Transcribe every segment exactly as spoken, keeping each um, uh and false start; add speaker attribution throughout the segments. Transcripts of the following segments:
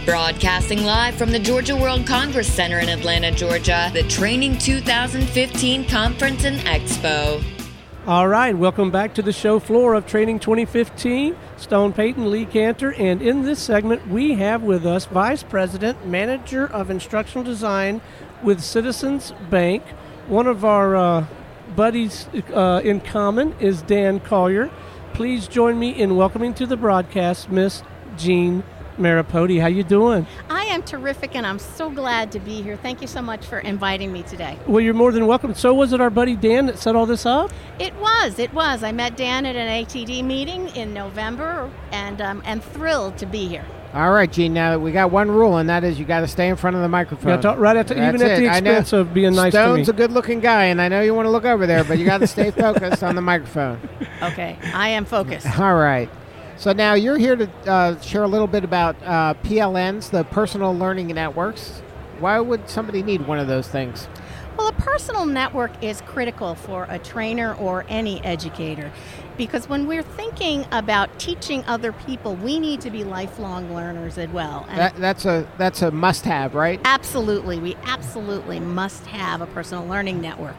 Speaker 1: Broadcasting live from the Georgia World Congress Center in Atlanta, Georgia, the Training two thousand fifteen Conference and Expo.
Speaker 2: All right, welcome back to the show floor of Training twenty fifteen. Stone Payton, Lee Cantor, and in this segment we have with us Vice President, Manager of Instructional Design with Citizens Bank. One of our uh, buddies uh, in common is Dan Collier. Please join me in welcoming to the broadcast Miss Jean Maripodi. How you doing?
Speaker 3: I am terrific, and I'm so glad to be here. Thank you so much for inviting me today.
Speaker 2: Well, you're more than welcome. So was it our buddy Dan that set all this up?
Speaker 3: It was. It was. I met Dan at an A T D meeting in November, and um, I'm thrilled to be here.
Speaker 4: All right, Gene, now we got one rule, and that is you got to stay in front of the microphone.
Speaker 2: Talk, right at the, even at the expense of being nice
Speaker 4: Stone's
Speaker 2: to me.
Speaker 4: Stone's a good-looking guy, and I know you want to look over there, but you got to stay focused on the microphone.
Speaker 3: Okay, I am focused.
Speaker 4: All right. So now you're here to uh, share a little bit about uh, P L Ns, the Personal Learning Networks. Why would somebody need one of those things?
Speaker 3: Well, a personal network is critical for a trainer or any educator, because when we're thinking about teaching other people, we need to be lifelong learners as well. And
Speaker 4: that, that's a that's a must-have, right?
Speaker 3: Absolutely. We absolutely must have a personal learning network.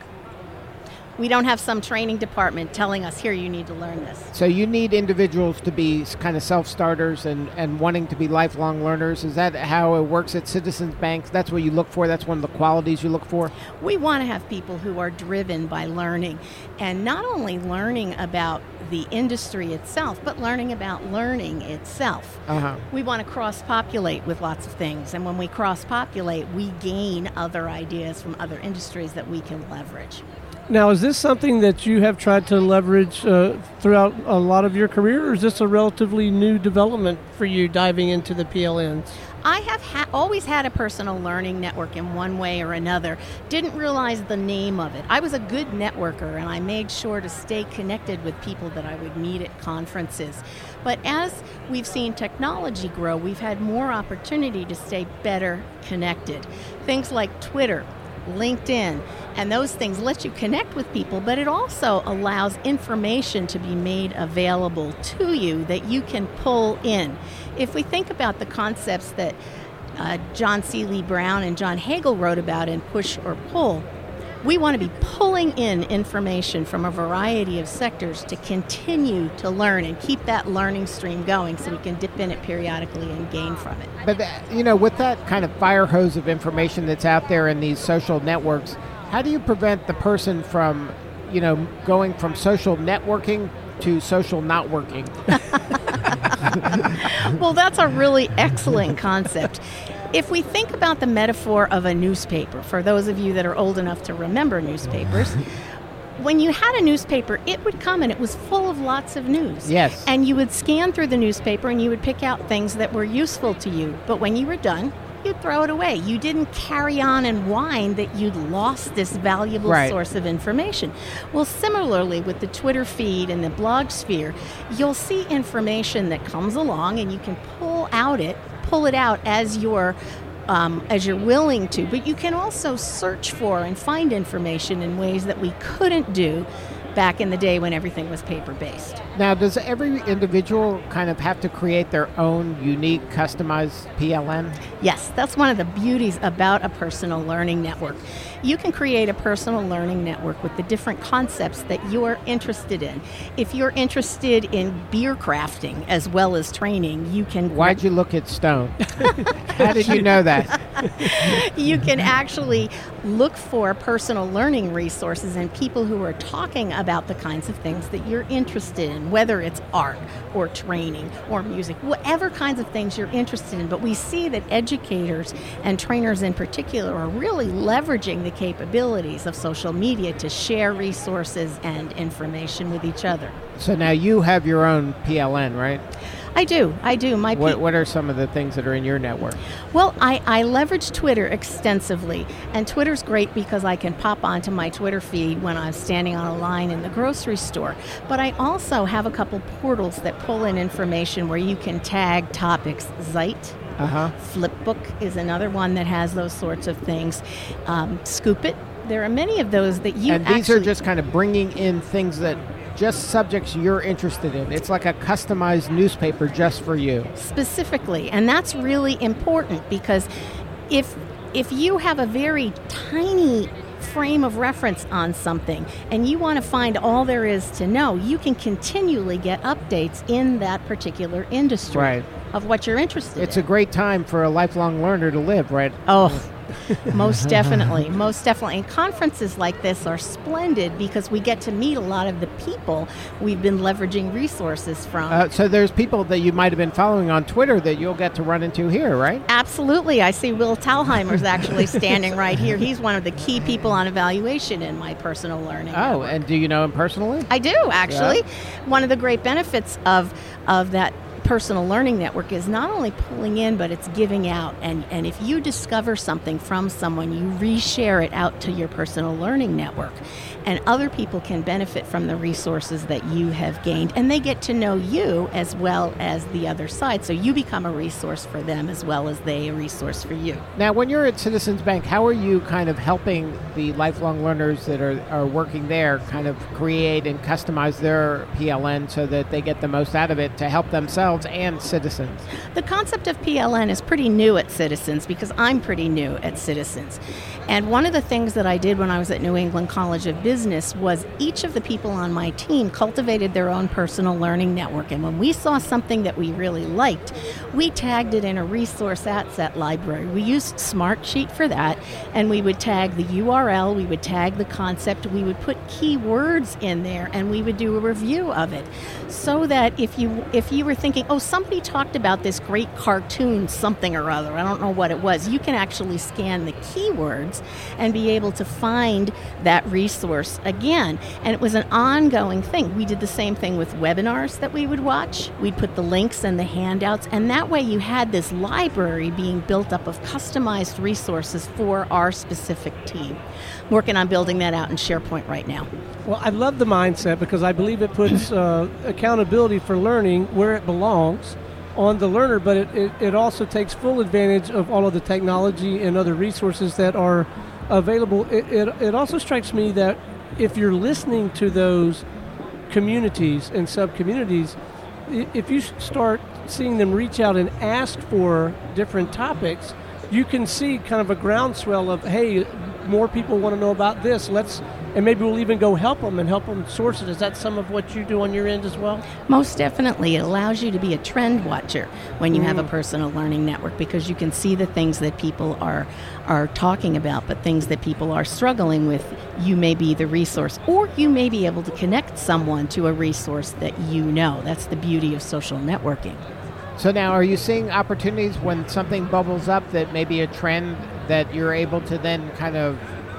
Speaker 3: We don't have some training department telling us, here, you need to learn this.
Speaker 4: So you need individuals to be kind of self-starters and, and wanting to be lifelong learners. Is that how it works at Citizens Bank? That's what you look for? That's one of the qualities you look for?
Speaker 3: We want to have people who are driven by learning, and not only learning about the industry itself, but learning about learning itself.
Speaker 4: Uh-huh.
Speaker 3: We want to cross-populate with lots of things, and when we cross-populate, we gain other ideas from other industries that we can leverage.
Speaker 2: Now, is this something that you have tried to leverage uh, throughout a lot of your career, or is this a relatively new development for you diving into the P L Ns?
Speaker 3: I have ha- always had a personal learning network in one way or another. Didn't realize the name of it. I was a good networker, and I made sure to stay connected with people that I would meet at conferences. But as we've seen technology grow, we've had more opportunity to stay better connected. Things like Twitter, LinkedIn, and those things let you connect with people, but it also allows information to be made available to you that you can pull in. If we think about the concepts that uh, John C. Lee Brown and John Hagel wrote about in Push or Pull, we want to be pulling in information from a variety of sectors to continue to learn and keep that learning stream going so we can dip in it periodically and gain from it.
Speaker 4: But, uh, you know, with that kind of fire hose of information that's out there in these social networks, how do you prevent the person from, you know, going from social networking to social not working?
Speaker 3: Well, that's a really excellent concept. If we think about the metaphor of a newspaper, for those of you that are old enough to remember newspapers, when you had a newspaper, it would come and it was full of lots of news.
Speaker 4: Yes.
Speaker 3: And you would scan through the newspaper and you would pick out things that were useful to you. But when you were done, you'd throw it away. You didn't carry on and whine that you'd lost this valuable
Speaker 4: right.
Speaker 3: source of information. Well, similarly with the Twitter feed and the blog sphere, you'll see information that comes along and you can pull out it, pull it out as you're um, as you're willing to, but you can also search for and find information in ways that we couldn't do back in the day when everything was paper-based.
Speaker 4: Now, does every individual kind of have to create their own unique, customized P L N?
Speaker 3: Yes, that's one of the beauties about a personal learning network. You can create a personal learning network with the different concepts that you're interested in. If you're interested in beer crafting as well as training, you can...
Speaker 4: Why'd you look at Stone? How did you know that?
Speaker 3: You can actually look for personal learning resources and people who are talking about the kinds of things that you're interested in, whether it's art or training or music, whatever kinds of things you're interested in. But we see that educators and trainers in particular are really leveraging the capabilities of social media to share resources and information with each other.
Speaker 4: So now you have your own P L N, right?
Speaker 3: I do. I do. My
Speaker 4: what, what are some of the things that are in your network?
Speaker 3: Well, I, I leverage Twitter extensively, and Twitter's great because I can pop onto my Twitter feed when I'm standing on a line in the grocery store. But I also have a couple portals that pull in information where you can tag topics. Zeit,
Speaker 4: uh-huh.
Speaker 3: Flipbook is another one that has those sorts of things. Um, Scoop It. There are many of those that you
Speaker 4: And these
Speaker 3: actually,
Speaker 4: are just kind of bringing in things that just subjects you're interested in. It's like a customized newspaper just for you.
Speaker 3: Specifically, and that's really important because if if you have a very tiny frame of reference on something and you want to find all there is to know, you can continually get updates in that particular industry
Speaker 4: right.
Speaker 3: of what you're interested
Speaker 4: it's
Speaker 3: in.
Speaker 4: It's a great time for a lifelong learner to live, right?
Speaker 3: Oh, most definitely. Most definitely. And conferences like this are splendid because we get to meet a lot of the people we've been leveraging resources from.
Speaker 4: Uh, so there's people that you might have been following on Twitter that you'll get to run into here, right?
Speaker 3: Absolutely. I see Will Talheimer's actually standing right here. He's one of the key people on evaluation in my personal learning.
Speaker 4: Oh,
Speaker 3: network.
Speaker 4: And do you know him personally?
Speaker 3: I do, actually.
Speaker 4: Yeah.
Speaker 3: One of the great benefits of of that personal learning network is not only pulling in, but it's giving out. And, and if you discover something from someone, you reshare it out to your personal learning network. And other people can benefit from the resources that you have gained. And they get to know you as well as the other side. So you become a resource for them as well as they a resource for you.
Speaker 4: Now, when you're at Citizens Bank, how are you kind of helping the lifelong learners that are, are working there kind of create and customize their P L N so that they get the most out of it to help themselves and Citizens?
Speaker 3: The concept of P L N is pretty new at Citizens because I'm pretty new at Citizens. And one of the things that I did when I was at New England College of Business was each of the people on my team cultivated their own personal learning network. And when we saw something that we really liked, we tagged it in a resource asset library. We used Smartsheet for that, and we would tag the U R L, we would tag the concept, we would put keywords in there, and we would do a review of it. So that if you if you were thinking, oh, somebody talked about this great cartoon something or other, I don't know what it was, you can actually scan the keywords and be able to find that resource again. And it was an ongoing thing. We did the same thing with webinars that we would watch. We'd put the links and the handouts, and that way you had this library being built up of customized resources for our specific team. I'm working on building that out in SharePoint right now.
Speaker 2: Well, I love the mindset because I believe it puts uh, accountability for learning where it belongs on the learner, but it, it, it also takes full advantage of all of the technology and other resources that are available. It, it, it also strikes me that if you're listening to those communities and sub-communities, if you start seeing them reach out and ask for different topics, you can see kind of a groundswell of, hey, more people want to know about this. Let's, and maybe we'll even go help them and help them source it. Is that some of what you do on your end as well?
Speaker 3: Most definitely. It allows you to be a trend watcher when you
Speaker 2: mm.
Speaker 3: have a personal learning network because you can see the things that people are are talking about, but things that people are struggling with, you may be the resource, or you may be able to connect someone to a resource that you know. That's the beauty of social networking.
Speaker 4: So now, are you seeing opportunities when something bubbles up that may be a trend that you're able to then kind of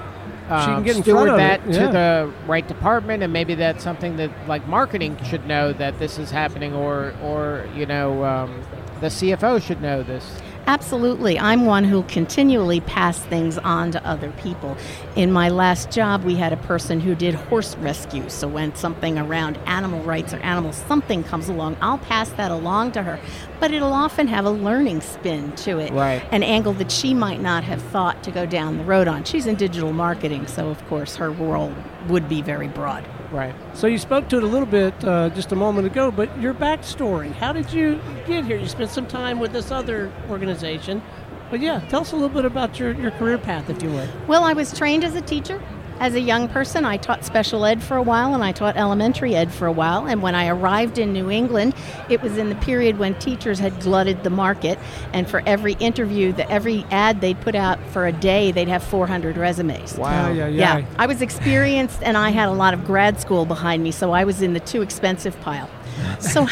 Speaker 4: um,
Speaker 2: get in
Speaker 4: steward
Speaker 2: front of
Speaker 4: that
Speaker 2: it, yeah.
Speaker 4: to the right department, and maybe that's something that like marketing should know that this is happening, or or you know um, the C F O should know this?
Speaker 3: Absolutely. I'm one who'll continually pass things on to other people. In my last job, we had a person who did horse rescue. So when something around animal rights or animals, something comes along, I'll pass that along to her. But it'll often have a learning spin to it,
Speaker 4: right.
Speaker 3: An angle that she might not have thought to go down the road on. She's in digital marketing, so of course her role would be very broad.
Speaker 2: Right. So you spoke to it a little bit uh, just a moment ago, but your backstory, how did you get here? You spent some time with this other organization. But yeah, tell us a little bit about your, your career path, if you would.
Speaker 3: Well, I was trained as a teacher. As a young person, I taught special ed for a while, and I taught elementary ed for a while. And when I arrived in New England, it was in the period when teachers had glutted the market. And for every interview, the, every ad they'd put out for a day, they'd have four hundred resumes.
Speaker 4: Wow.
Speaker 2: Yeah, yeah, yeah.
Speaker 3: Yeah, I was experienced, and I had a lot of grad school behind me, so I was in the too expensive pile. So...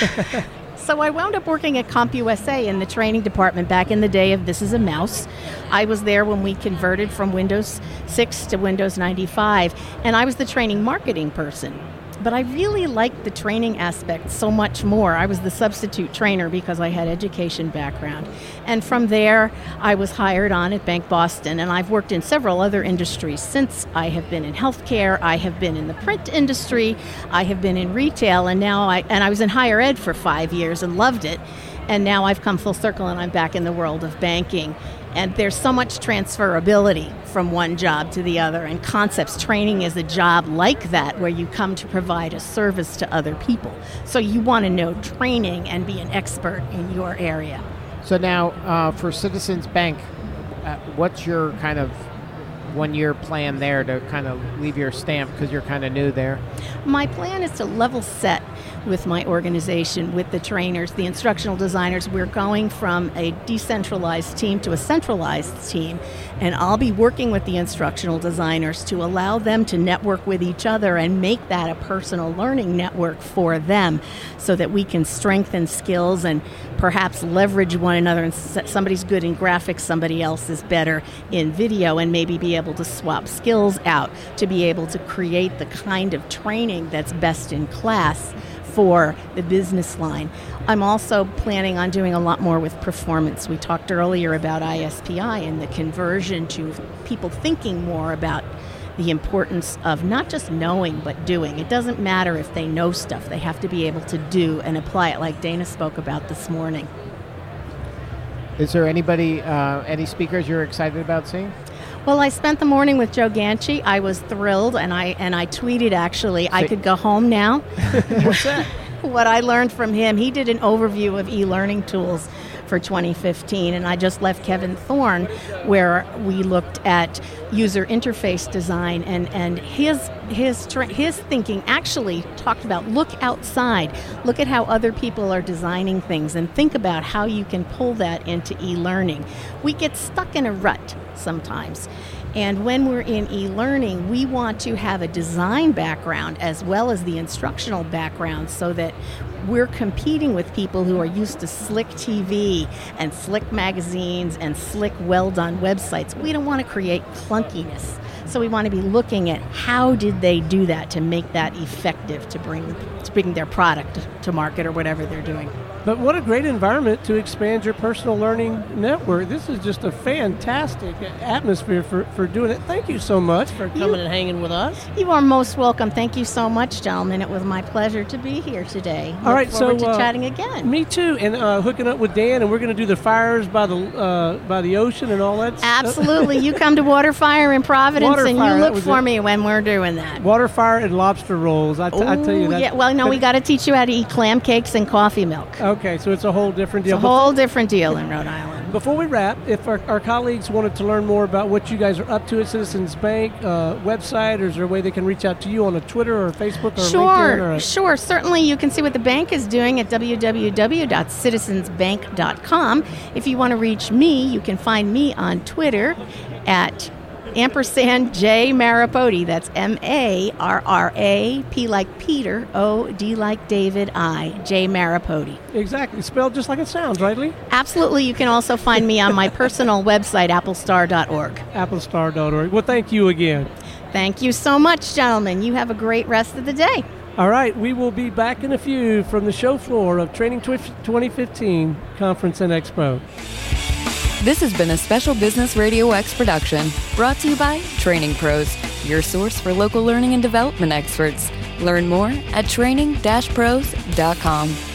Speaker 3: So I wound up working at CompUSA in the training department back in the day of This Is a Mouse. I was there when we converted from Windows six to Windows ninety-five, and I was the training marketing person. But I really liked the training aspect so much more. I was the substitute trainer because I had education background. And from there, I was hired on at Bank Boston, and I've worked in several other industries since. I have been in healthcare, I have been in the print industry, I have been in retail, and now I and I was in higher ed for five years and loved it. And now I've come full circle and I'm back in the world of banking. And there's so much transferability from one job to the other, and concepts training is a job like that where you come to provide a service to other people. So you want to know training and be an expert in your area.
Speaker 4: So now uh, for Citizens Bank, uh, what's your kind of one-year plan there to kind of leave your stamp because you're kind of new there?
Speaker 3: My plan is to level set with my organization, with the trainers, the instructional designers. We're going from a decentralized team to a centralized team, and I'll be working with the instructional designers to allow them to network with each other and make that a personal learning network for them so that we can strengthen skills and perhaps leverage one another. And somebody's good in graphics, somebody else is better in video, and maybe be able to swap skills out to be able to create the kind of training that's best in class for the business line. I'm also planning on doing a lot more with performance. We talked earlier about I S P I and the conversion to people thinking more about the importance of not just knowing but doing. It doesn't matter if they know stuff. They have to be able to do and apply it, like Dana spoke about this morning.
Speaker 4: Is there anybody, uh, any speakers you're excited about seeing?
Speaker 3: Well, I spent the morning with Joe Ganchi. I was thrilled, and I and I tweeted, actually, I could go home now.
Speaker 2: What's that?
Speaker 3: What I learned from him, he did an overview of e-learning tools for twenty fifteen, and I just left Kevin Thorne, where we looked at user interface design, and, and his his his thinking actually talked about look outside, look at how other people are designing things, and think about how you can pull that into e-learning. We get stuck in a rut sometimes. And when we're in e-learning, we want to have a design background as well as the instructional background so that we're competing with people who are used to slick T V and slick magazines and slick, well-done websites. We don't want to create clunkiness. So we want to be looking at how did they do that to make that effective to bring to bring their product to market or whatever they're doing.
Speaker 2: But what a great environment to expand your personal learning network. This is just a fantastic atmosphere for, for doing it. Thank you so much for coming you, and hanging with us.
Speaker 3: You are most welcome. Thank you so much, gentlemen. It was my pleasure to be here today.
Speaker 2: All
Speaker 3: Look
Speaker 2: right,
Speaker 3: forward
Speaker 2: so
Speaker 3: to
Speaker 2: uh,
Speaker 3: chatting again.
Speaker 2: Me too, and uh, hooking up with Dan, and we're going to do the fires by the uh, by the ocean and all that stuff.
Speaker 3: Absolutely. You come to Waterfire in Providence,
Speaker 2: Water
Speaker 3: and
Speaker 2: fire,
Speaker 3: you look for
Speaker 2: it.
Speaker 3: me when we're doing that.
Speaker 2: Water fire and lobster rolls. I, t-
Speaker 3: Ooh,
Speaker 2: I tell you that.
Speaker 3: Yeah, well, no, we got to teach you how to eat clam cakes and coffee milk.
Speaker 2: Okay, so it's a whole different deal.
Speaker 3: It's a whole different deal in Rhode Island.
Speaker 2: Before we wrap, if our, our colleagues wanted to learn more about what you guys are up to at Citizens Bank uh, website, or is there a way they can reach out to you on a Twitter or Facebook or
Speaker 3: sure,
Speaker 2: LinkedIn? Or a-
Speaker 3: sure. Certainly you can see what the bank is doing at w w w dot citizens bank dot com. If you want to reach me, you can find me on Twitter at ampersand J Marapodi. That's M A R R A, P like Peter, O D like David, I, J Marapodi.
Speaker 2: Exactly. Spelled just like it sounds, right, Lee?
Speaker 3: Absolutely. You can also find me on my personal website, applestar dot org.
Speaker 2: applestar dot org. Well, thank you again.
Speaker 3: Thank you so much, gentlemen. You have a great rest of the day.
Speaker 2: All right. We will be back in a few from the show floor of Training twenty fifteen Conference and Expo.
Speaker 1: This has been a Special Business Radio X production, brought to you by Training Pros, your source for local learning and development experts. Learn more at training dash pros dot com.